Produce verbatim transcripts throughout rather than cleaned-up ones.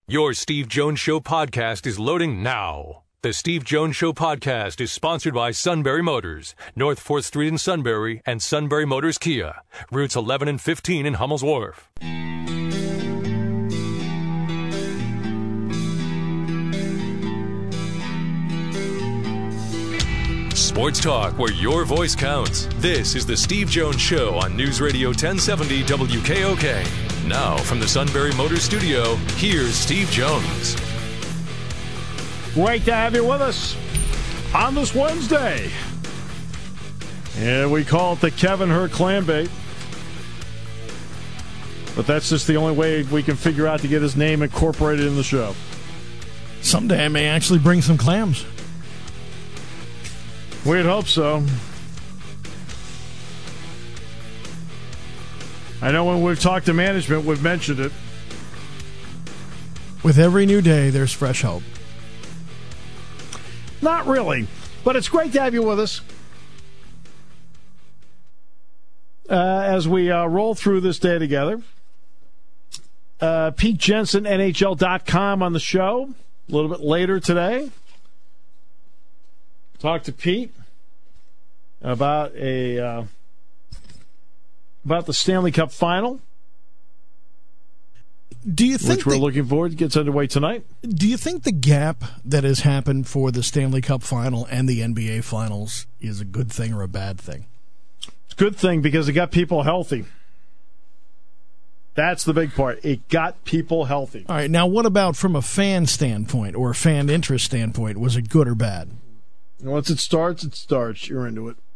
Your Steve Jones Show podcast is loading now. The Steve Jones Show podcast is sponsored by Sunbury Motors, North fourth Street in Sunbury, and Sunbury Motors Kia, routes eleven and fifteen in Hummel's Wharf. Sports talk where your voice counts. This is the Steve Jones Show on News Radio ten seventy W K O K. Now, from the Sunbury Motors studio, here's Steve Jones. Great to have you with us on this Wednesday. And we call it the Kevin Hurt Clam Bait. But that's just the only way we can figure out to get his name incorporated in the show. Someday I may actually bring some clams. We'd hope so. I know when we've talked to management, we've mentioned it. With every new day, there's fresh hope. Not really, but it's great to have you with us. Uh, as we uh, roll through this day together. Uh, Pete Jensen, N H L dot com on the show a little bit later today. Talk to Pete about a uh, about the Stanley Cup Final. Do you think which we're the, looking forward to gets underway tonight? Do you think the gap that has happened for the Stanley Cup Final and the N B A Finals is a good thing or a bad thing? It's a good thing because it got people healthy. That's the big part. It got people healthy. All right, now what about from a fan standpoint or a fan interest standpoint? Was it good or bad? Once it starts, it starts. You're into it.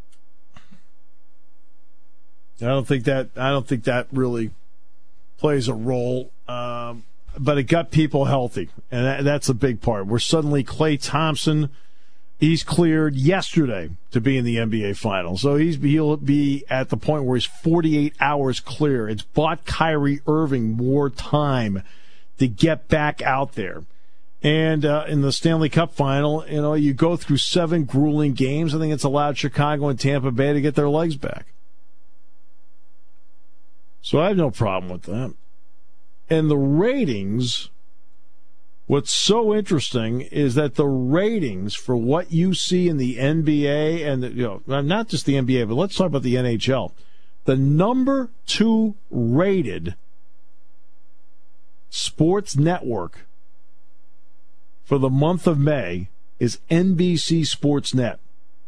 I don't think that. I don't think that really plays a role. Um, but it got people healthy, and that, that's a big part. Where suddenly Klay Thompson, he's cleared yesterday to be in the N B A Finals, so he's he'll be at the point where he's forty-eight hours clear. It's bought Kyrie Irving more time to get back out there. And uh, in the Stanley Cup Final, you know, you go through seven grueling games. I think it's allowed Chicago and Tampa Bay to get their legs back. So I have no problem with that. And the ratings, what's so interesting is that the ratings for what you see in the N B A and, the, you know, not just the N B A, but let's talk about the N H L. The number two rated sports network for the month of May is N B C Sports Net.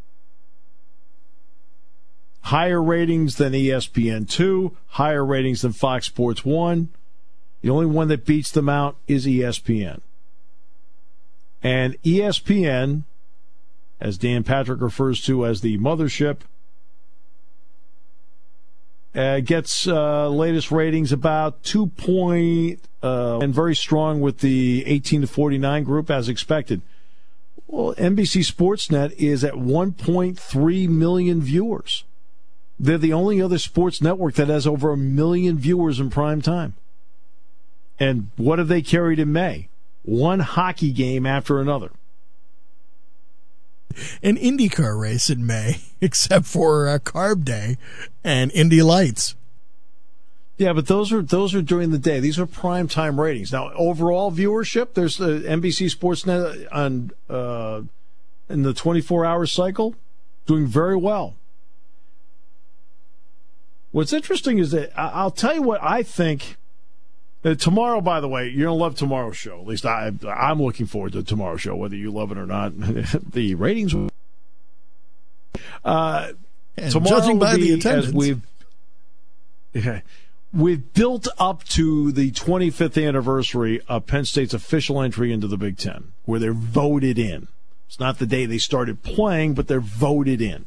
Higher ratings than E S P N two, higher ratings than Fox Sports one. The only one that beats them out is E S P N. And E S P N, as Dan Patrick refers to as the mothership, uh, gets uh, latest ratings about two point, uh, and very strong with the eighteen to forty-nine group as expected. Well, N B C Sportsnet is at one point three million viewers. They're the only other sports network that has over a million viewers in prime time. And what have they carried in May? One hockey game after another. An IndyCar race in May, except for uh, Carb Day and Indy Lights. Yeah, but those are those are during the day. These are prime time ratings. Now, overall viewership, there's the N B C Sportsnet on uh, in the twenty-four hour cycle doing very well. What's interesting is that I'll tell you what I think. Uh, tomorrow, by the way, you're going to love tomorrow's show. At least I, I'm looking forward to tomorrow's show, whether you love it or not. The ratings. Uh, and tomorrow judging by be, the attendance. As we've, yeah, we've built up to the twenty-fifth anniversary of Penn State's official entry into the Big Ten, where they're voted in. It's not the day they started playing, but they're voted in.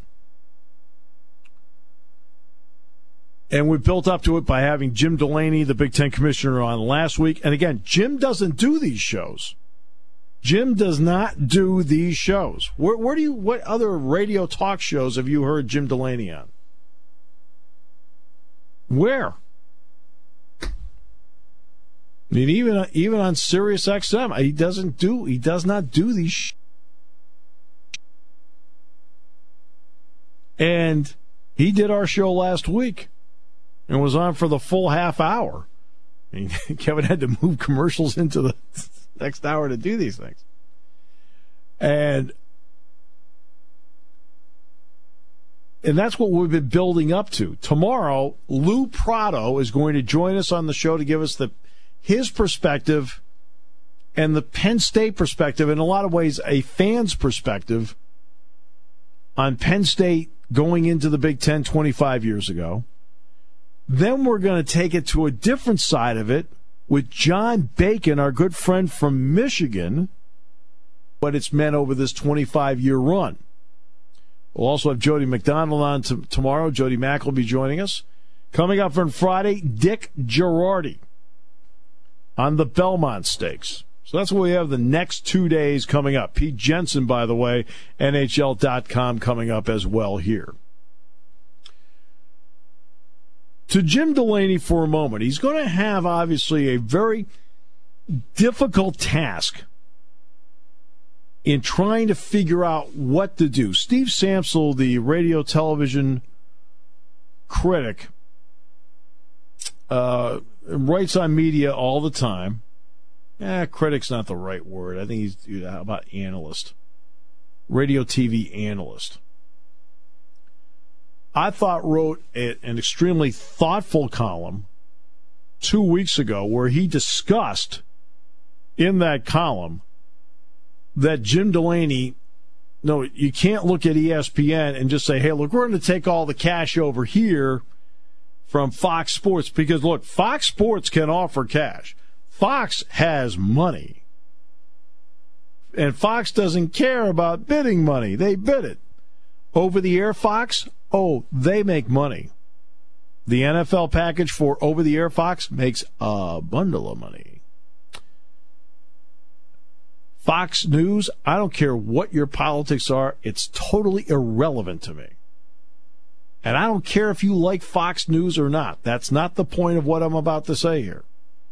And we built up to it by having Jim Delaney, the Big Ten commissioner, on last week. And again, Jim doesn't do these shows. Jim does not do these shows. Where, where do you? What other radio talk shows have you heard Jim Delaney on? Where? I mean, even even on Sirius X M, he doesn't do. He does not do these. Sh- and he did our show last week. And was on for the full half hour. I mean, Kevin had to move commercials into the next hour to do these things. And and that's what we've been building up to. Tomorrow, Lou Prado is going to join us on the show to give us the his perspective and the Penn State perspective, in a lot of ways a fan's perspective, on Penn State going into the Big Ten twenty-five years ago. Then we're going to take it to a different side of it with John Bacon, our good friend from Michigan, what it's meant over this twenty-five-year run. We'll also have Jody McDonald on t- tomorrow. Jody Mack will be joining us. Coming up on Friday, Dick Girardi on the Belmont Stakes. So that's what we have the next two days coming up. Pete Jensen, by the way, N H L dot com coming up as well here. To Jim Delaney for a moment. He's going to have, obviously, a very difficult task in trying to figure out what to do. Steve Samsel, the radio television critic, uh, writes on media all the time. Eh, critic's not the right word. I think he's, how about analyst? Radio T V analyst. I thought wrote a, an extremely thoughtful column two weeks ago where he discussed in that column that Jim Delaney, no, you can't look at E S P N and just say, hey, look, we're going to take all the cash over here from Fox Sports because, look, Fox Sports can offer cash. Fox has money. And Fox doesn't care about bidding money. They bid it. Over-the-air Fox, oh, they make money. The N F L package for over-the-air Fox makes a bundle of money. Fox News, I don't care what your politics are, it's totally irrelevant to me. And I don't care if you like Fox News or not. That's not the point of what I'm about to say here.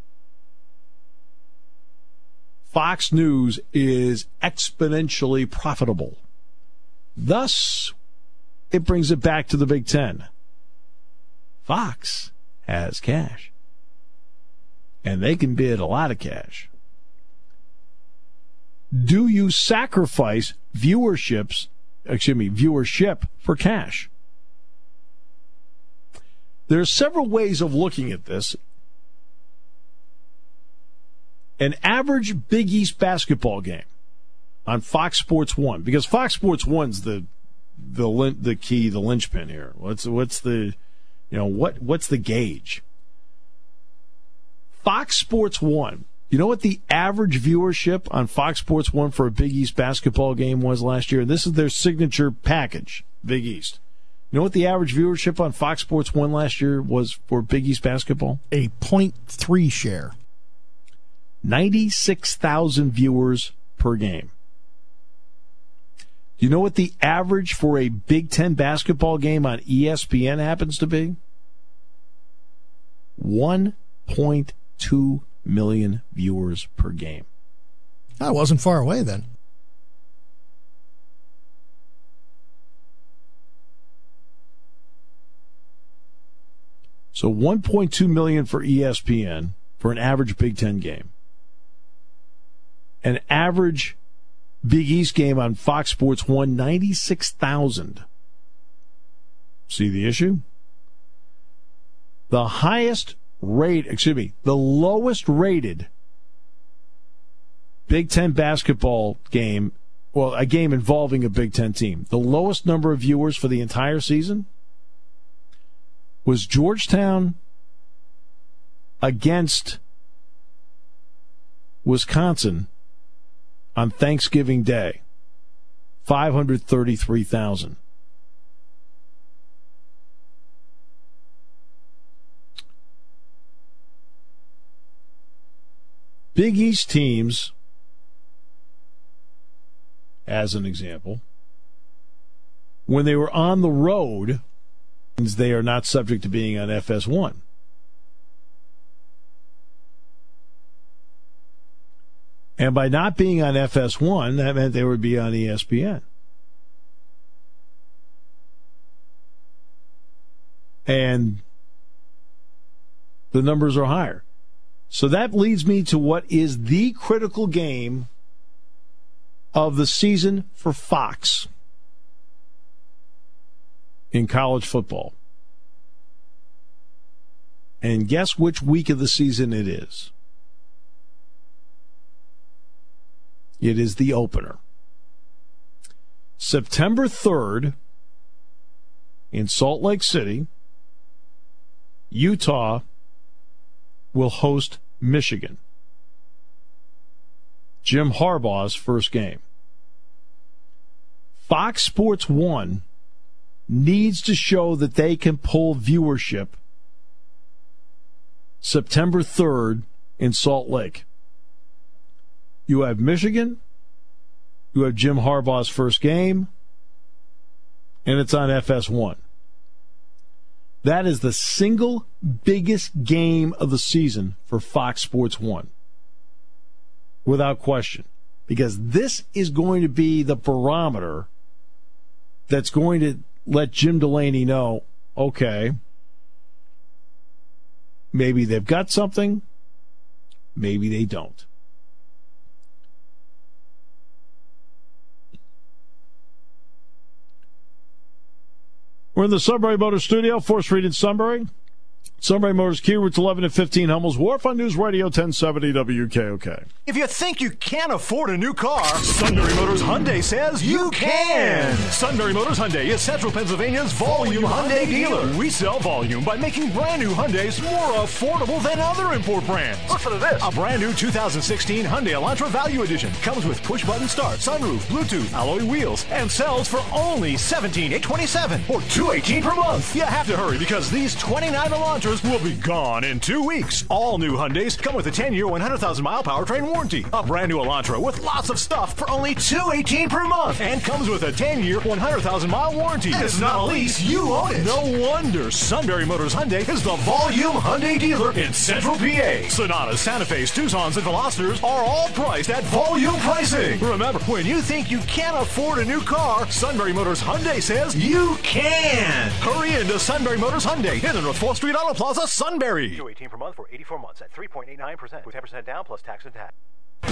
Fox News is exponentially profitable. Thus, it brings it back to the Big Ten. Fox has cash. And they can bid a lot of cash. Do you sacrifice viewerships, excuse me, viewership for cash? There are several ways of looking at this. An average Big East basketball game on Fox Sports One, because Fox Sports One's the the the key, the linchpin here. What's what's the you know what what's the gauge? Fox Sports One. You know what the average viewership on Fox Sports One for a Big East basketball game was last year? This is their signature package, Big East. You know what the average viewership on Fox Sports One last year was for Big East basketball? A point three share. ninety-six thousand viewers per game. Do you know what the average for a Big Ten basketball game on E S P N happens to be? one point two million viewers per game. I wasn't far away then. So one point two million for E S P N for an average Big Ten game. An average Big East game on Fox Sports One, ninety-six thousand. See the issue? The highest rate, excuse me, the lowest rated Big Ten basketball game, well, a game involving a Big Ten team, the lowest number of viewers for the entire season was Georgetown against Wisconsin on Thanksgiving Day, five hundred thirty-three thousand. Big East teams, as an example, when they were on the road, they are not subject to being on F S one. And by not being on F S one, that meant they would be on E S P N. And the numbers are higher. So that leads me to what is the critical game of the season for Fox in college football. And guess which week of the season it is? It is the opener. September third in Salt Lake City, Utah will host Michigan. Jim Harbaugh's first game. Fox Sports one needs to show that they can pull viewership September third in Salt Lake. You have Michigan, you have Jim Harbaugh's first game, and it's on F S one. That is the single biggest game of the season for Fox Sports one. Without question. Because this is going to be the barometer that's going to let Jim Delaney know, okay, maybe they've got something, maybe they don't. We're in the Sunbury Motors studio, fourth Street in Sunbury. Sunbury Motors Kia, routes eleven and fifteen, Hummel's Wharf on News Radio ten seventy W K O K. If you think you can't afford a new car, Sunbury Motors Hyundai says you can. Sunbury Motors Hyundai is Central Pennsylvania's volume Hyundai dealer. We sell volume by making brand new Hyundais more affordable than other import brands. Listen to this. A brand new two thousand sixteen Hyundai Elantra Value Edition comes with push-button start, sunroof, Bluetooth, alloy wheels, and sells for only seventeen thousand eight hundred twenty-seven dollars or two hundred eighteen dollars per month. You have to hurry because these twenty-nine Elantras will be gone in two weeks. All new Hyundais come with a ten-year, one hundred thousand mile powertrain warranty. A brand new Elantra with lots of stuff for only two hundred eighteen dollars per month and comes with a ten-year, one hundred thousand mile warranty. And it's not a lease, you own it. No wonder Sunbury Motors Hyundai is the volume Hyundai dealer in Central P A. Sonatas, Santa Fe's, Tucsons, and Velocitors are all priced at volume pricing. Remember, when you think you can't afford a new car, Sunbury Motors Hyundai says you can. Hurry into Sunbury Motors Hyundai in the North fourth Street Auto Plaza, Sunbury. two hundred eighteen dollars per month for eighty-four months at three point eight nine percent with ten percent down plus tax and tax.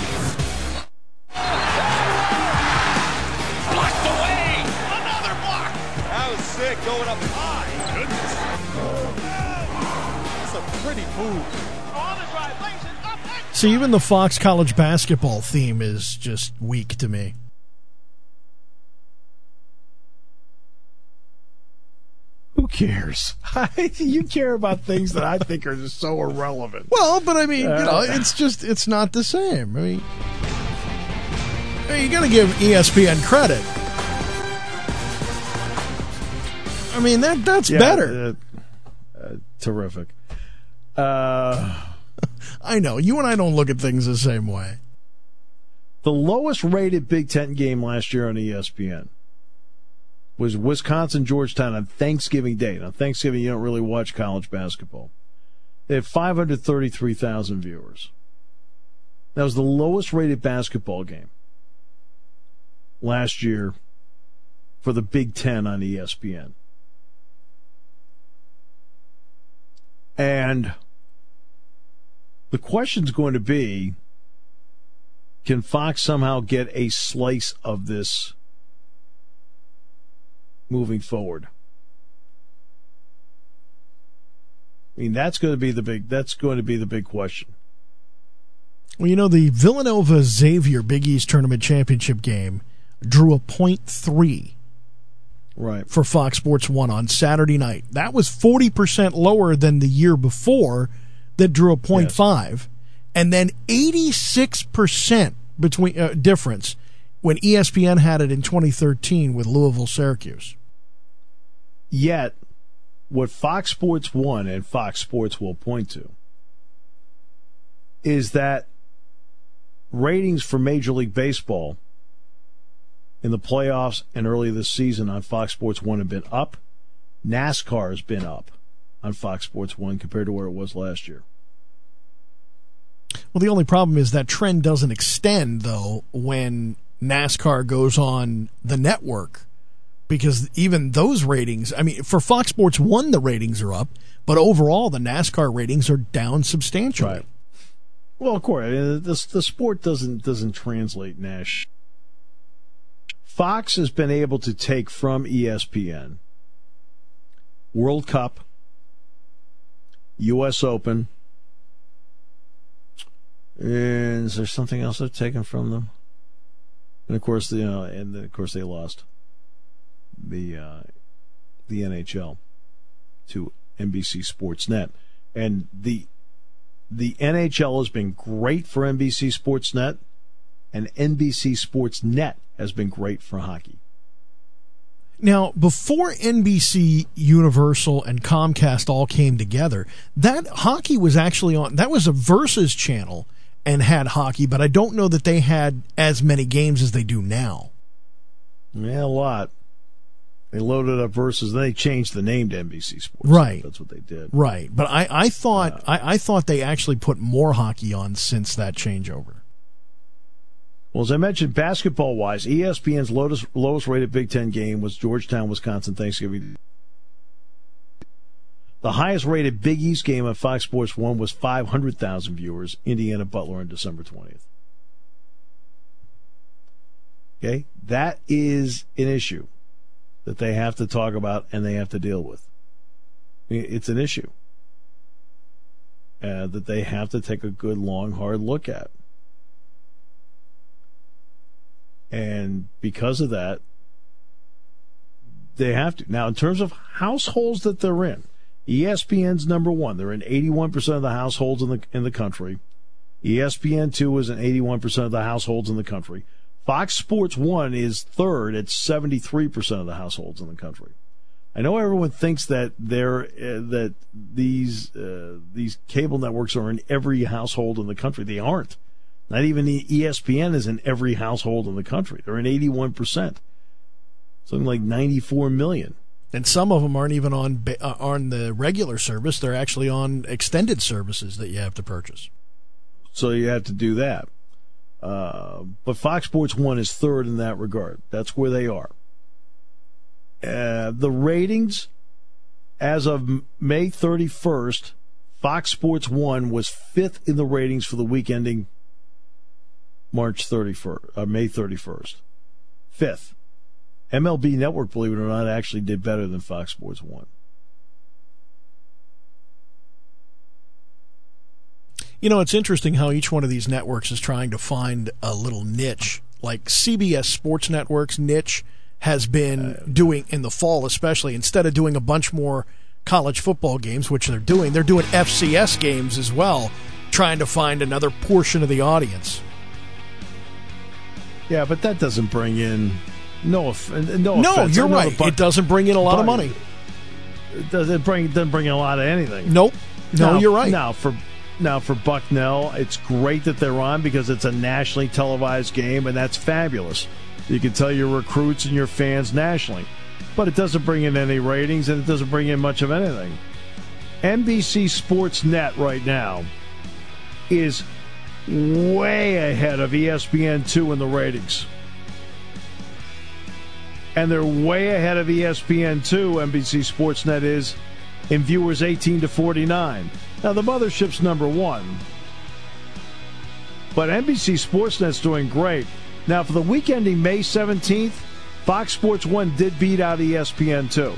Blocked away! Another block! That was sick, going up high. Goodness. That's a pretty move. On the drive, lays it up and... See, even the Fox college basketball theme is just weak to me. Who cares? You care about things that I think are just so irrelevant. Well, but I mean, you know, it's just, it's not the same. I mean, I mean you got to give E S P N credit. I mean, that that's yeah, better. Uh, uh, terrific. Uh, I know. You and I don't look at things the same way. The lowest rated Big Ten game last year on E S P N was Wisconsin-Georgetown on Thanksgiving Day. On Thanksgiving, you don't really watch college basketball. They had five hundred thirty-three thousand viewers. That was the lowest rated basketball game last year for the Big Ten on E S P N. And the question's going to be, can Fox somehow get a slice of this moving forward? I mean, that's going to be the big that's going to be the big question. Well, you know, the Villanova Xavier Big East Tournament Championship game drew a point three right for Fox Sports one on Saturday night. That was forty percent lower than the year before that drew a point yes. five, and then eighty-six percent between uh, difference when E S P N had it in twenty thirteen with Louisville Syracuse. Yet, what Fox Sports one and Fox Sports will point to is that ratings for Major League Baseball in the playoffs and early this season on Fox Sports one have been up. NASCAR has been up on Fox Sports one compared to where it was last year. Well, the only problem is that trend doesn't extend, though, when NASCAR goes on the network, because even those ratings, I mean, for Fox Sports one, the ratings are up, but overall the NASCAR ratings are down substantially. Right. Well, of course, I mean, the, the sport doesn't doesn't translate nationally. Fox has been able to take from E S P N World Cup, U S Open, and is there something else they've taken from them? And of course, you know, and then of course they lost the uh, the N H L to N B C Sports Net, and the the N H L has been great for N B C Sports Net, and N B C Sports Net has been great for hockey. Now, before N B C Universal and Comcast all came together, that hockey was actually on. That was a Versus channel and had hockey, but I don't know that they had as many games as they do now. Yeah, a lot. They loaded up Versus, then they changed the name to N B C Sports. Right, that's what they did. Right, but I, I thought uh, I, I thought they actually put more hockey on since that changeover. Well, as I mentioned, basketball-wise, E S P N's lowest, lowest-rated Big Ten game was Georgetown, Wisconsin, Thanksgiving. The highest-rated Big East game on Fox Sports one was five hundred thousand viewers, Indiana Butler on December twentieth. Okay? That is an issue that they have to talk about and they have to deal with. It's an issue uh, that they have to take a good, long, hard look at. And because of that, they have to. Now, in terms of households that they're in, E S P N's number one. They're in eighty-one percent of the households in the in the country. E S P N two is in eighty-one percent of the households in the country. Fox Sports one is third at seventy-three percent of the households in the country. I know everyone thinks that they're uh, that these uh, these cable networks are in every household in the country. They aren't. Not even the E S P N is in every household in the country. They're in eighty-one percent. Something like ninety-four million. And some of them aren't even on uh, on the regular service. They're actually on extended services that you have to purchase. So you have to do that. Uh, but Fox Sports one is third in that regard. That's where they are. Uh, the ratings, as of May thirty-first, Fox Sports one was fifth in the ratings for the week ending March thirty-first, uh, May thirty-first. Fifth. M L B Network, believe it or not, actually did better than Fox Sports one. You know, it's interesting how each one of these networks is trying to find a little niche. Like C B S Sports Network's niche has been uh, doing, in the fall especially, instead of doing a bunch more college football games, which they're doing, they're doing F C S games as well, trying to find another portion of the audience. Yeah, but that doesn't bring in... No, no, no, offense. you're right. Buck, it doesn't bring in a lot of money. It doesn't bring doesn't bring in a lot of anything. Nope. No, now, you're right. Now for now for Bucknell, it's great that they're on because it's a nationally televised game, and that's fabulous. You can tell your recruits and your fans nationally, but it doesn't bring in any ratings, and it doesn't bring in much of anything. N B C Sports Net right now is way ahead of E S P N two in the ratings. And they're way ahead of E S P N two, N B C Sports Net is, in viewers eighteen to forty-nine. Now, the mothership's number one. But N B C Sports Net's doing great. Now, for the week ending May seventeenth, Fox Sports one did beat out E S P N two.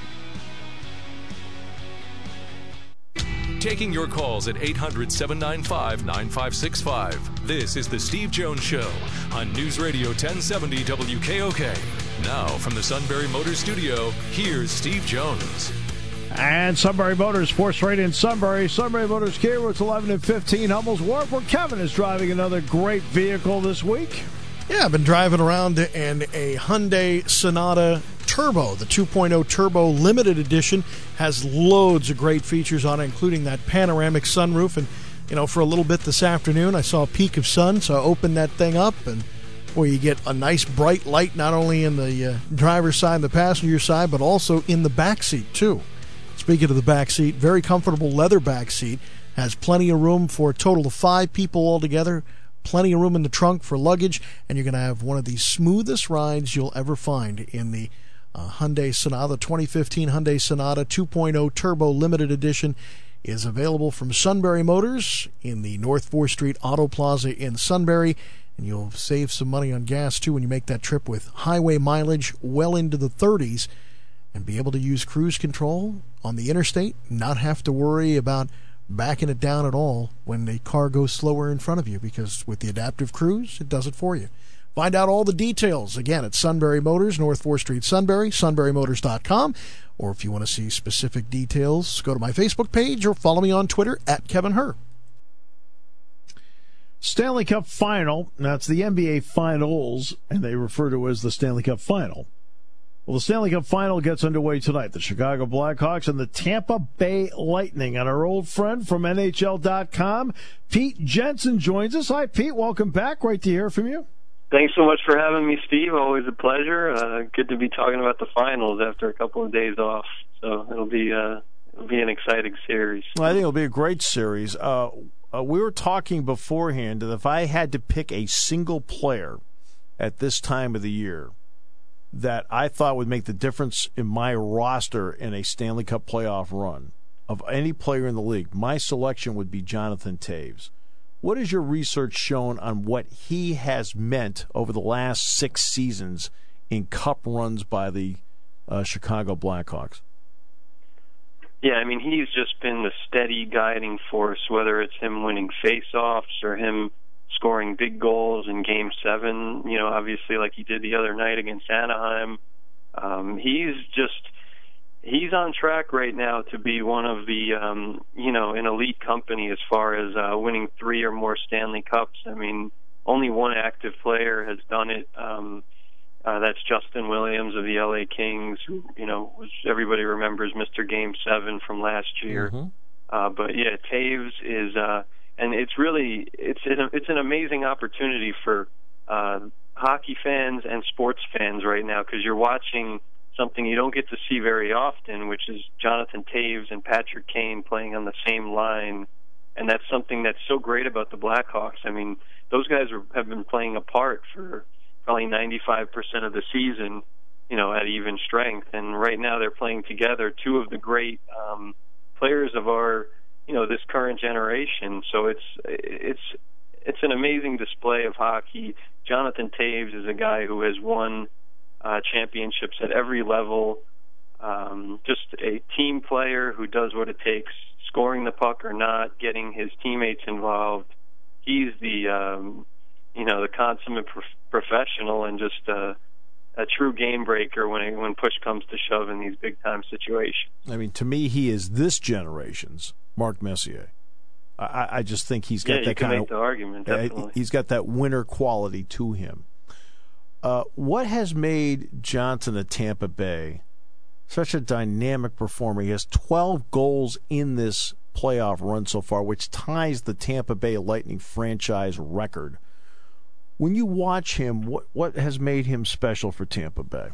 Taking your calls at eight hundred, seven nine five, nine five six five. This is The Steve Jones Show on News Radio ten seventy W K O K. Now, from the Sunbury Motors Studio, here's Steve Jones. And Sunbury Motors, Force Rate in Sunbury. Sunbury Motors Kia, routes eleven and fifteen, Hummel's Wharf, where Kevin is driving another great vehicle this week. Yeah, I've been driving around in a Hyundai Sonata Turbo. The two point oh Turbo Limited Edition has loads of great features on it, including that panoramic sunroof. And, you know, for a little bit this afternoon, I saw a peak of sun, so I opened that thing up, and where you get a nice bright light not only in the uh, driver's side and the passenger side, but also in the back seat, too. Speaking of the back seat, very comfortable leather back seat. Has plenty of room for a total of five people altogether. Plenty of room in the trunk for luggage, and you're going to have one of the smoothest rides you'll ever find in the uh, Hyundai Sonata, twenty fifteen Hyundai Sonata two point oh Turbo Limited Edition. is available from Sunbury Motors in the North fourth Street Auto Plaza in Sunbury. And you'll save some money on gas, too, when you make that trip with highway mileage well into the thirties and be able to use cruise control on the interstate, not have to worry about backing it down at all when the car goes slower in front of you, because with the adaptive cruise, it does it for you. Find out all the details, again, at Sunbury Motors, North fourth Street, Sunbury, sunbury motors dot com. Or if you want to see specific details, go to my Facebook page or follow me on Twitter at Kevin Herr. Stanley Cup Final. That's the N B A Finals, and they refer to it as the Stanley Cup Final. Well, the Stanley Cup Final gets underway tonight. The Chicago Blackhawks and the Tampa Bay Lightning. And our old friend from N H L dot com, Pete Jensen, joins us. Hi, Pete. Welcome back. Great to hear from you. Thanks so much for having me, Steve. Always a pleasure. Uh, good to be talking about the finals after a couple of days off. So it'll be uh, it'll be an exciting series. Well, I think it'll be a great series. Uh, uh, we were talking beforehand that if I had to pick a single player at this time of the year that I thought would make the difference in my roster in a Stanley Cup playoff run of any player in the league, my selection would be Jonathan Toews. What has your research shown on what he has meant over the last six seasons in cup runs by the uh, Chicago Blackhawks? Yeah, I mean, he's just been the steady guiding force, whether it's him winning face-offs or him scoring big goals in Game seven, you know, obviously like he did the other night against Anaheim. Um, he's just... He's on track right now to be one of the, um, you know, an elite company as far as uh, winning three or more Stanley Cups. I mean, only one active player has done it. Um, uh, that's Justin Williams of the L A Kings, who, you know, was, everybody remembers Mister Game seven from last year. Mm-hmm. Uh, but, yeah, Toews is, uh, and it's really, it's, it's an amazing opportunity for uh, hockey fans and sports fans right now, because you're watching something you don't get to see very often, which is Jonathan Toews and Patrick Kane playing on the same line. And that's something that's so great about the Blackhawks. I mean, those guys are, have been playing apart for probably ninety-five percent of the season, you know, at even strength. And right now they're playing together, two of the great um, players of our, you know, this current generation. So it's it's it's an amazing display of hockey. Jonathan Toews is a guy who has won Uh, championships at every level, um, just a team player who does what it takes, scoring the puck or not, getting his teammates involved. He's the, um, you know, the consummate prof- professional and just uh, a true game breaker when it, when push comes to shove in these big time situations. I mean, to me, he is this generation's Mark Messier. I, I just think he's got yeah, that kind make of the argument. Definitely. He's got that winner quality to him. Uh, what has made Johnson at Tampa Bay such a dynamic performer? He has twelve goals in this playoff run so far, which ties the Tampa Bay Lightning franchise record. When you watch him, what what has made him special for Tampa Bay?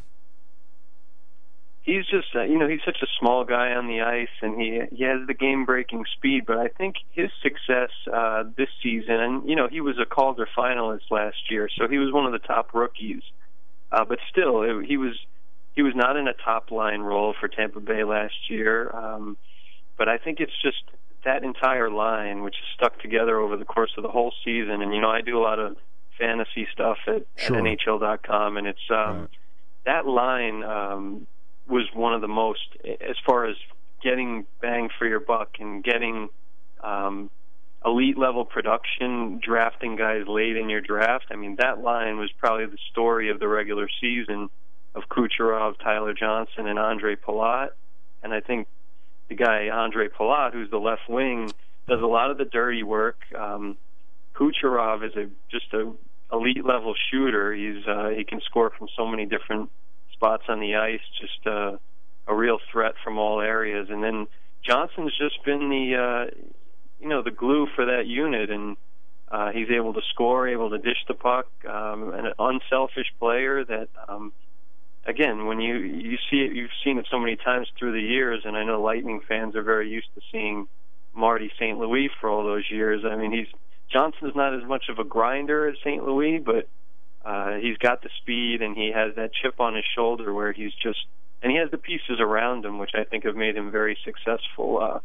He's just, uh, you know, he's such a small guy on the ice, and he he has the game-breaking speed. But I think his success uh, this season, and you know, he was a Calder finalist last year, so he was one of the top rookies. Uh, but still, it, he was he was not in a top-line role for Tampa Bay last year. Um, but I think it's just that entire line, which is stuck together over the course of the whole season. And you know, I do a lot of fantasy stuff at, sure. at N H L dot com, and it's um, right. that line. Um, was one of the most, as far as getting bang for your buck and getting um, elite-level production, drafting guys late in your draft. I mean, that line was probably the story of the regular season of Kucherov, Tyler Johnson, and Andre Palat. And I think the guy, Andre Palat, who's the left wing, does a lot of the dirty work. Um, Kucherov is a just a elite-level shooter. He's uh, he can score from so many different spots on the ice, just uh, a real threat from all areas. And then Johnson's just been the, uh, you know, the glue for that unit, and uh, he's able to score, able to dish the puck, um, an unselfish player that, um, again, when you you see it, you've seen it so many times through the years, and I know Lightning fans are very used to seeing Marty Saint Louis for all those years. I mean, he's Johnson's not as much of a grinder as Saint Louis, but Uh, he's got the speed, and he has that chip on his shoulder where he's just, and he has the pieces around him, which I think have made him very successful uh,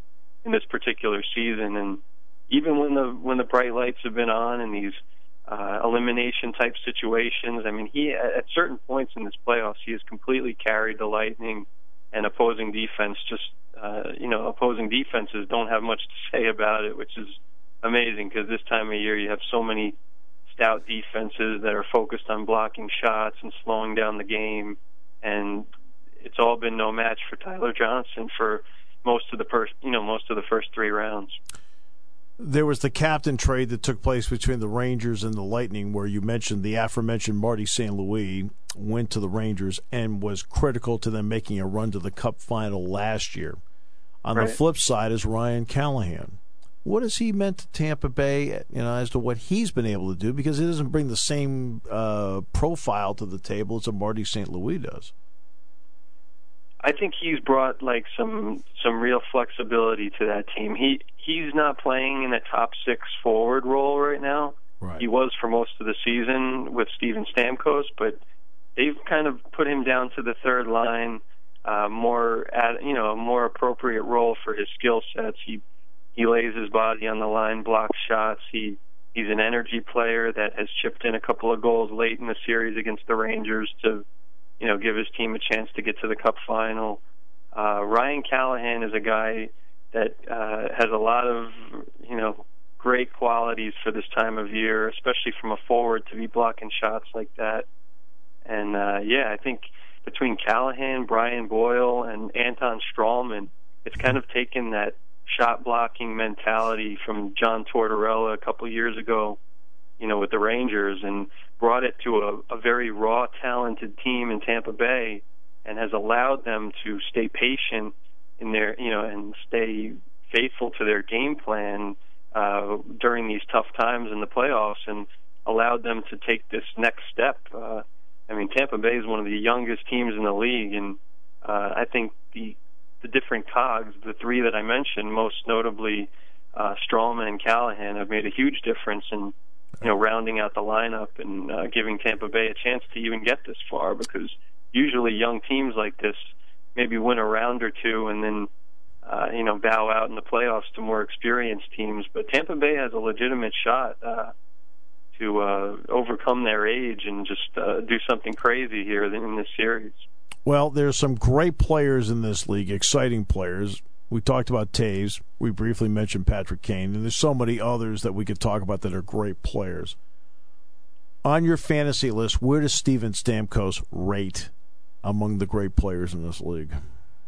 in this particular season. And even when the when the bright lights have been on in these uh, elimination type situations, I mean, he at certain points in this playoffs, he has completely carried the Lightning, and opposing defense just uh, you know opposing defenses don't have much to say about it, which is amazing because this time of year you have so many stout defenses that are focused on blocking shots and slowing down the game, and it's all been no match for Tyler Johnson for most of the first, you know, most of the first three rounds. There was the captain trade that took place between the Rangers and the Lightning, where you mentioned the aforementioned Marty Saint Louis went to the Rangers and was critical to them making a run to the Cup final last year. On Right. the flip side is Ryan Callahan. What has he meant to Tampa Bay, you know, as to what he's been able to do? Because it doesn't bring the same uh, profile to the table as a Marty Saint Louis does. I think he's brought like some some real flexibility to that team. He he's not playing in a top six forward role right now. Right. He was for most of the season with Steven Stamkos, but they've kind of put him down to the third line, uh, more at you know a more appropriate role for his skill sets. He he lays his body on the line, blocks shots. He he's an energy player that has chipped in a couple of goals late in the series against the Rangers to, you know, give his team a chance to get to the Cup final. Uh, Ryan Callahan is a guy that uh, has a lot of, you know, great qualities for this time of year, especially from a forward to be blocking shots like that. And, uh, yeah, I think between Callahan, Brian Boyle, and Anton Strawman, it's kind of taken that shot-blocking mentality from John Tortorella a couple years ago, you know, with the Rangers, and brought it to a, a very raw, talented team in Tampa Bay, and has allowed them to stay patient in their, you know, and stay faithful to their game plan uh, during these tough times in the playoffs, and allowed them to take this next step. Uh, I mean, Tampa Bay is one of the youngest teams in the league, and uh, I think the the different cogs, the three that I mentioned, most notably uh, Strawman and Callahan, have made a huge difference in, you know, rounding out the lineup and uh, giving Tampa Bay a chance to even get this far, because usually young teams like this maybe win a round or two and then, uh, you know, bow out in the playoffs to more experienced teams. But Tampa Bay has a legitimate shot uh, to uh, overcome their age and just uh, do something crazy here in this series. Well, there's some great players in this league, exciting players. We talked about Taves. We briefly mentioned Patrick Kane. And there's so many others that we could talk about that are great players. On your fantasy list, where does Steven Stamkos rate among the great players in this league?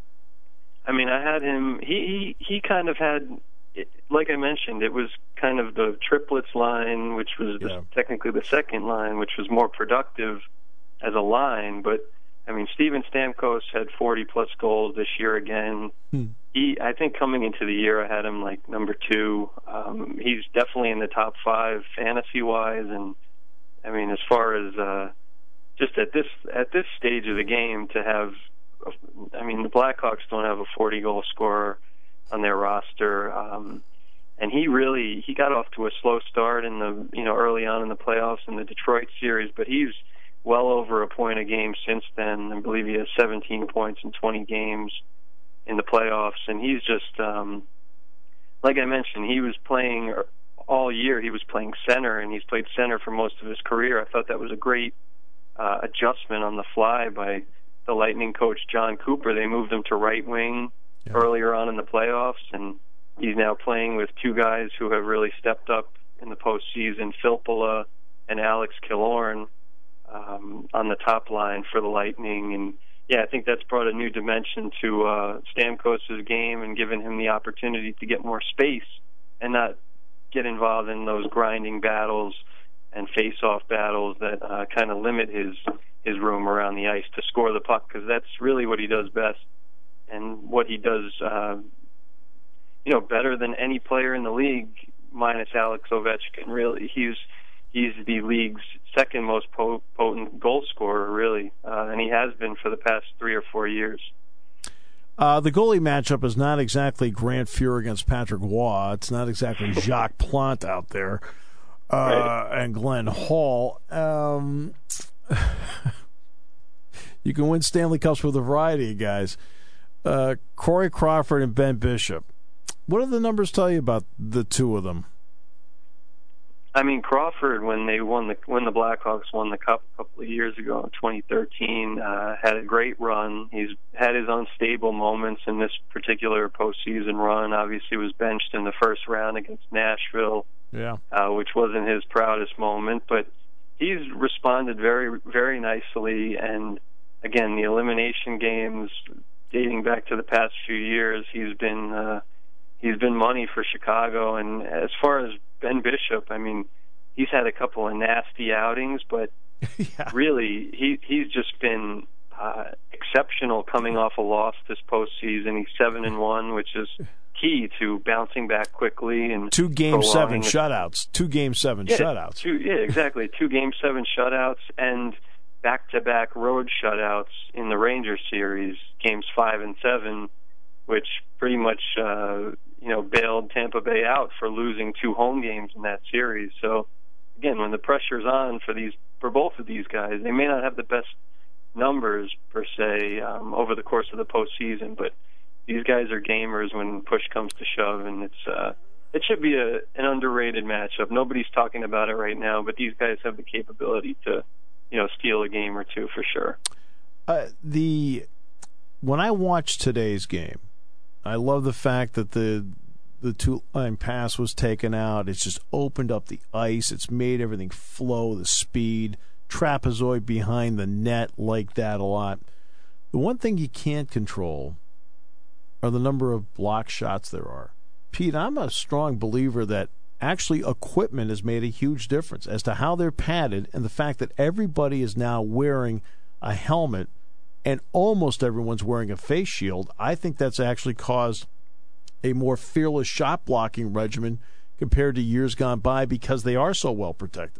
I mean, I had him, he, he, he kind of had, like I mentioned, it was kind of the triplets line, which was Yeah. the, technically the second line, which was more productive as a line, but I mean, Steven Stamkos had forty-plus goals this year again. Hmm. He, I think coming into the year, I had him like number two. Um, he's definitely in the top five fantasy-wise, and I mean, as far as uh, just at this at this stage of the game to have, I mean, the Blackhawks don't have a forty-goal scorer on their roster, um, and he really he got off to a slow start in the you know early on in the playoffs in the Detroit series, but he's well over a point a game since then. I believe he has seventeen points in twenty games in the playoffs, and he's just, um, like I mentioned, he was playing all year. He was playing center, and he's played center for most of his career. I thought that was a great uh, adjustment on the fly by the Lightning coach John Cooper. They moved him to right wing yeah. earlier on in the playoffs, and he's now playing with two guys who have really stepped up in the postseason, Filppula and Alex Killorn. Um, on the top line for the Lightning, and yeah, I think that's brought a new dimension to uh, Stamkos' game and given him the opportunity to get more space and not get involved in those grinding battles and face-off battles that uh, kind of limit his his room around the ice to score the puck, because that's really what he does best and what he does, uh, you know, better than any player in the league, minus Alex Ovechkin. Really, he's he's the league's second most potent goal scorer, really, uh, and he has been for the past three or four years. Uh, the goalie matchup is not exactly Grant Fuhr against Patrick Waugh. It's not exactly Jacques Plante out there uh, right. and Glenn Hall. Um, you can win Stanley Cups with a variety of guys. Uh, Corey Crawford and Ben Bishop. What do the numbers tell you about the two of them? I mean, Crawford, when they won the when the Blackhawks won the Cup a couple of years ago in twenty thirteen, uh, had a great run. He's had his unstable moments in this particular postseason run. Obviously, was benched in the first round against Nashville, yeah, uh, which wasn't his proudest moment. But he's responded very, very nicely. And again, the elimination games dating back to the past few years, he's been uh, he's been money for Chicago. And as far as Ben Bishop, I mean, he's had a couple of nasty outings, but yeah. really, he he's just been uh, exceptional coming off a loss this postseason. He's seven and one, which is key to bouncing back quickly and two game seven the, shutouts. Two game seven yeah, shutouts. Two, yeah, exactly. Two game seven shutouts and back-to-back road shutouts in the Rangers series, games five and seven, which pretty much. Uh, you know, bailed Tampa Bay out for losing two home games in that series. So, again, when the pressure's on for these, for both of these guys, they may not have the best numbers, per se, um, over the course of the postseason, but these guys are gamers when push comes to shove, and it's uh, it should be a, an underrated matchup. Nobody's talking about it right now, but these guys have the capability to, you know, steal a game or two for sure. Uh, the when I watched today's game, I love the fact that the the two-line pass was taken out. It's just opened up the ice. It's made everything flow, the speed, trapezoid behind the net like that a lot. The one thing you can't control are the number of block shots there are. Pete, I'm a strong believer that actually equipment has made a huge difference as to how they're padded, and the fact that everybody is now wearing a helmet and almost everyone's wearing a face shield. I think that's actually caused a more fearless shot blocking regimen compared to years gone by because they are so well protected.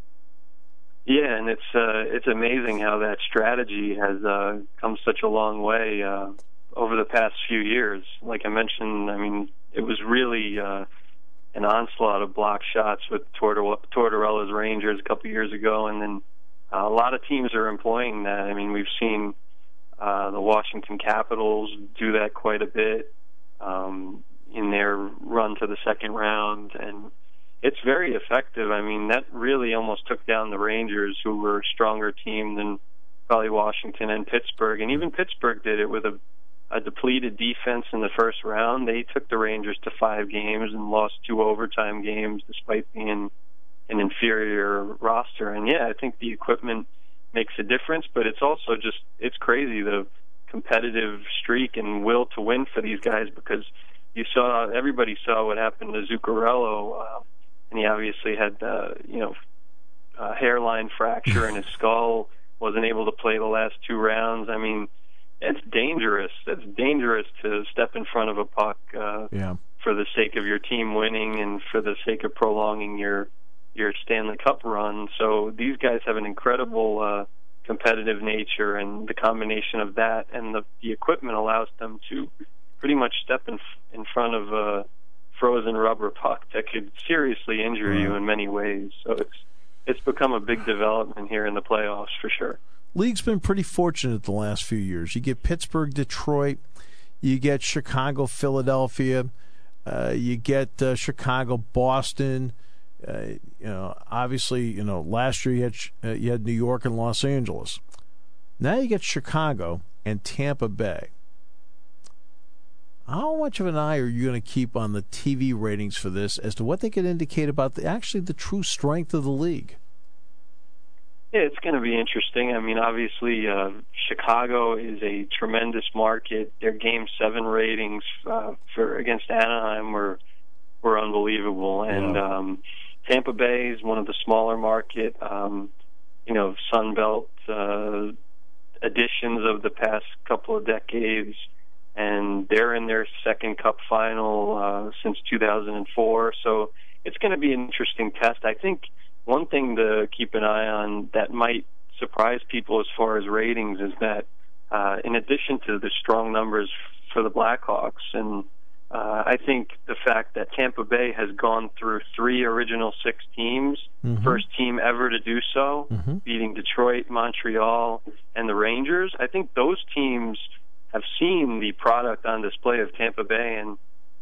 Yeah, and it's uh, it's amazing how that strategy has uh, come such a long way uh, over the past few years. Like I mentioned, I mean, it was really uh, an onslaught of block shots with Tortor- Tortorella's Rangers a couple years ago, and then uh, a lot of teams are employing that. I mean, we've seen Uh, the Washington Capitals do that quite a bit um, in their run to the second round, and it's very effective. I mean, that really almost took down the Rangers, who were a stronger team than probably Washington and Pittsburgh, and even Pittsburgh did it with a, a depleted defense in the first round. They took the Rangers to five games and lost two overtime games despite being an inferior roster. And, yeah, I think the equipment makes a difference, but it's also just, it's crazy, the competitive streak and will to win for these guys, because you saw, everybody saw what happened to Zuccarello, uh, and he obviously had, uh, you know, a hairline fracture in his skull, wasn't able to play the last two rounds. I mean, it's dangerous. It's dangerous to step in front of a puck uh, yeah. for the sake of your team winning and for the sake of prolonging your your Stanley Cup run. So these guys have an incredible uh, competitive nature, and the combination of that and the, the equipment allows them to pretty much step in in front of a frozen rubber puck that could seriously injure right. you in many ways. So it's it's become a big development here in the playoffs for sure. League's been pretty fortunate the last few years. You get Pittsburgh, Detroit, you get Chicago, Philadelphia, uh, you get uh, Chicago, Boston. Uh, you know, obviously, you know, last year you had uh, you had New York and Los Angeles. Now you get Chicago and Tampa Bay. How much of an eye are you going to keep on the T V ratings for this as to what they could indicate about the, actually the true strength of the league? Yeah, it's going to be interesting. I mean, obviously, uh, Chicago is a tremendous market. Their Game Seven ratings uh, for against Anaheim were were unbelievable, and yeah. um, Tampa Bay is one of the smaller market, um, you know, Sun Belt uh, additions of the past couple of decades, and they're in their second Cup final uh, since two thousand four. So it's going to be an interesting test. I think one thing to keep an eye on that might surprise people as far as ratings is that uh, in addition to the strong numbers for the Blackhawks, and uh, I think the fact that Tampa Bay has gone through three original six teams, mm-hmm. first team ever to do so, mm-hmm. beating Detroit, Montreal, and the Rangers, I think those teams have seen the product on display of Tampa Bay, and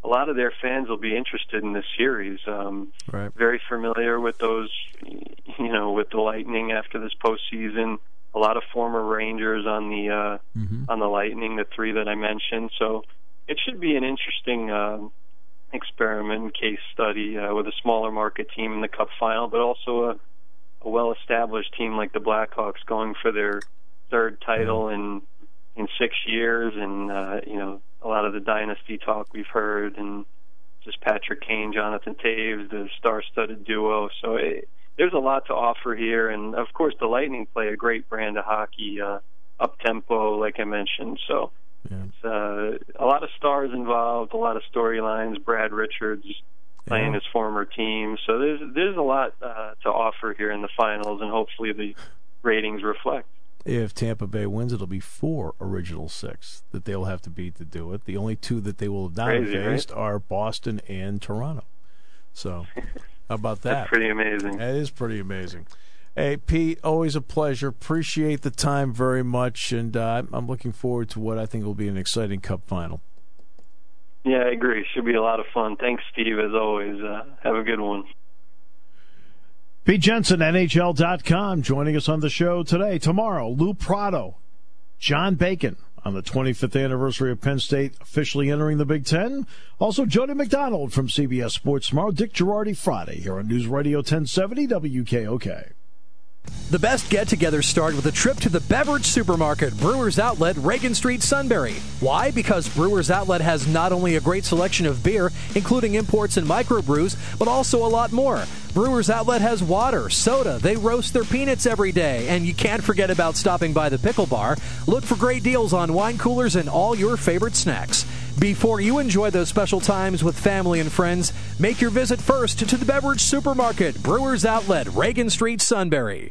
a lot of their fans will be interested in this series. Um, right. Very familiar with those, you know, with the Lightning after this postseason. A lot of former Rangers on the uh, mm-hmm. on the Lightning, the three that I mentioned. So it should be an interesting uh, experiment, case study uh, with a smaller market team in the Cup final, but also a, a well-established team like the Blackhawks going for their third title mm-hmm. in in six years, and uh, you know. A lot of the dynasty talk we've heard, and just Patrick Kane, Jonathan Toews, the star-studded duo. So it, there's a lot to offer here, and of course the Lightning play a great brand of hockey, uh, up-tempo, like I mentioned. So yeah. it's uh, a lot of stars involved, a lot of storylines. Brad Richards playing yeah. his former team. So there's there's a lot uh, to offer here in the finals, and hopefully the ratings reflect. If Tampa Bay wins, it'll be four original six that they'll have to beat to do it. The only two that they will have not Crazy, faced right? are Boston and Toronto. So, how about that? That's pretty amazing. That is pretty amazing. Hey, Pete, always a pleasure. Appreciate the time very much, and uh, I'm looking forward to what I think will be an exciting Cup final. Yeah, I agree. Should be a lot of fun. Thanks, Steve, as always. Uh, have a good one. Pete Jensen, N H L dot com, joining us on the show today. Tomorrow, Lou Prado, John Bacon on the twenty-fifth anniversary of Penn State officially entering the Big Ten. Also, Jody McDonald from C B S Sports tomorrow. Dick Girardi Friday here on News Radio ten seventy W K O K. The best get-togethers start with a trip to the beverage supermarket, Brewers Outlet, Reagan Street, Sunbury. Why? Because Brewers Outlet has not only a great selection of beer, including imports and microbrews, but also a lot more. Brewers Outlet has water, soda, they roast their peanuts every day, and you can't forget about stopping by the Pickle Bar. Look for great deals on wine coolers and all your favorite snacks. Before you enjoy those special times with family and friends, make your visit first to the beverage supermarket, Brewers Outlet, Reagan Street, Sunbury.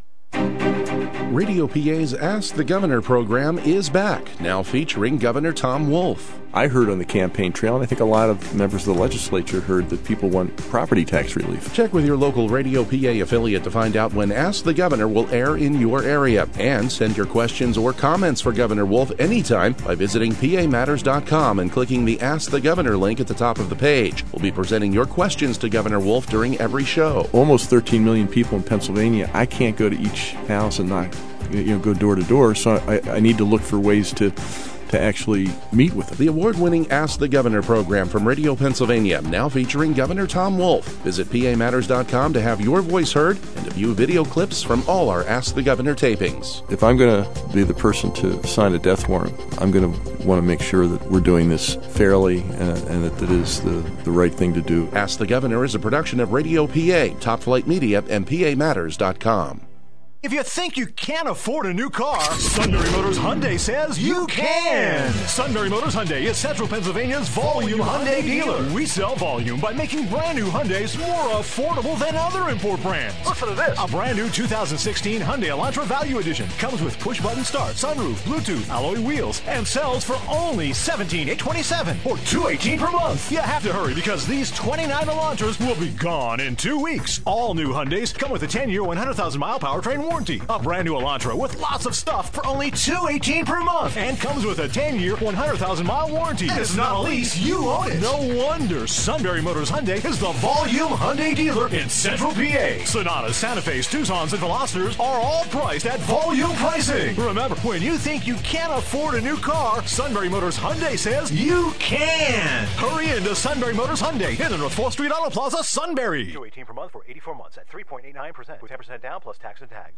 Radio P A's Ask the Governor program is back, now featuring Governor Tom Wolf. I heard on the campaign trail, and I think a lot of members of the legislature heard, that people want property tax relief. Check with your local Radio P A affiliate to find out when Ask the Governor will air in your area. And send your questions or comments for Governor Wolf anytime by visiting P A Matters dot com and clicking the Ask the Governor link at the top of the page. We'll be presenting your questions to Governor Wolf during every show. Almost thirteen million people in Pennsylvania. I can't go to each house and not, you know, go door to door, so I, I need to look for ways to to actually meet with them. The award-winning Ask the Governor program from Radio Pennsylvania, now featuring Governor Tom Wolf. Visit P A Matters dot com to have your voice heard and to view video clips from all our Ask the Governor tapings. If I'm going to be the person to sign a death warrant, I'm going to want to make sure that we're doing this fairly and, and that it is the, the right thing to do. Ask the Governor is a production of Radio P A, Top Flight Media, and P A Matters dot com. If you think you can't afford a new car, Sunbury Motors Hyundai says you can. Sunbury Motors Hyundai is Central Pennsylvania's volume Hyundai dealer. We sell volume by making brand new Hyundais more affordable than other import brands. Listen to this. A brand new two thousand sixteen Hyundai Elantra Value Edition comes with push-button start, sunroof, Bluetooth, alloy wheels, and sells for only seventeen thousand eight hundred twenty-seven dollars or two hundred eighteen dollars per month. You have to hurry because these twenty-nine Elantras will be gone in two weeks. All new Hyundais come with a ten-year, one hundred thousand mile powertrain warranty. A brand new Elantra with lots of stuff for only two hundred eighteen dollars per month and comes with a ten-year, one hundred thousand mile warranty. And it's not a lease, you own it. No wonder Sunbury Motors Hyundai is the volume Hyundai dealer in Central P A. Sonatas, Santa Fe's, Tucsons, and Velocitors are all priced at volume pricing. Remember, when you think you can't afford a new car, Sunbury Motors Hyundai says you can. Hurry into Sunbury Motors Hyundai in the North fourth Street Auto Plaza, Sunbury. two hundred eighteen dollars per month for eighty-four months at three point eight nine percent with ten percent down plus tax and tags.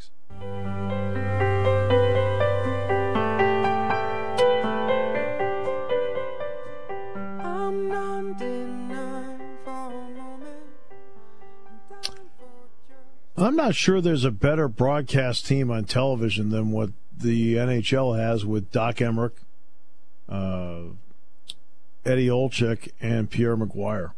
I'm not sure there's a better broadcast team on television than what the N H L has with Doc Emmerich, uh, Eddie Olczyk, and Pierre Maguire.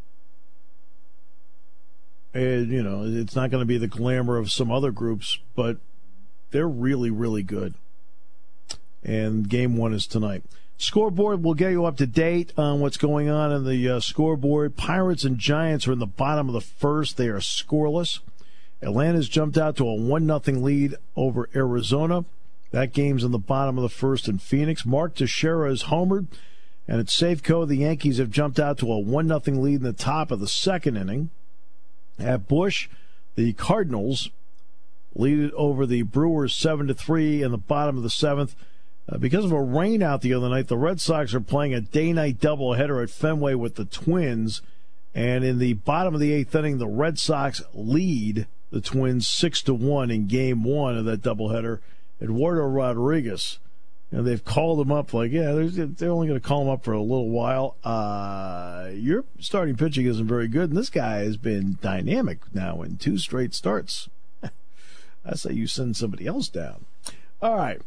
And, you know, it's not going to be the glamour of some other groups, but they're really, really good. And game one is tonight. Scoreboard will get you up to date on what's going on in the uh, scoreboard. Pirates and Giants are in the bottom of the first. They are scoreless. Atlanta's jumped out to a one nothing lead over Arizona. That game's in the bottom of the first in Phoenix. Mark Teixeira is homered. And at Safeco, the Yankees have jumped out to a one nothing lead in the top of the second inning. At Busch, the Cardinals lead it over the Brewers seven to three in the bottom of the seventh. Uh, because of a rain out the other night, the Red Sox are playing a day-night doubleheader at Fenway with the Twins. And in the bottom of the eighth inning, the Red Sox lead the Twins six to one in game one of that doubleheader. Eduardo Rodriguez, and they've called him up like, yeah, they're only going to call him up for a little while. Uh, your starting pitching isn't very good, and this guy has been dynamic now in two straight starts. I say you send somebody else down. All right.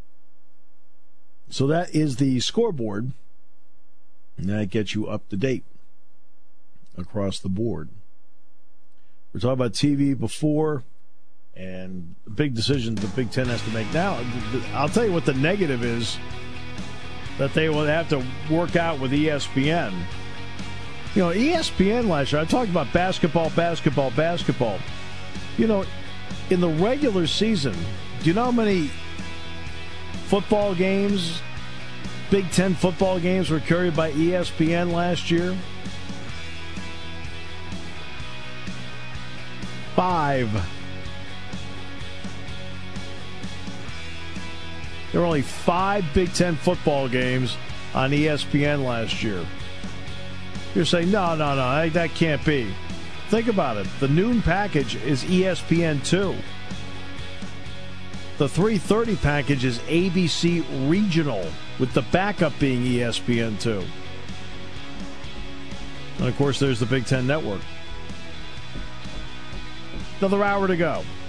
So that is the scoreboard, and that gets you up to date across the board. We're talking about T V before, and the big decisions the Big Ten has to make now. I'll tell you what the negative is that they will have to work out with E S P N. You know, E S P N last year, I talked about basketball, basketball, basketball. You know, in the regular season, do you know how many football games, Big Ten football games were carried by E S P N last year? Five. There were only five Big Ten football games on E S P N last year. You're saying, no, no, no, that can't be. Think about it. The noon package is E S P N two. The three thirty package is A B C Regional, with the backup being E S P N two. And, of course, there's the Big Ten Network. Another hour to go.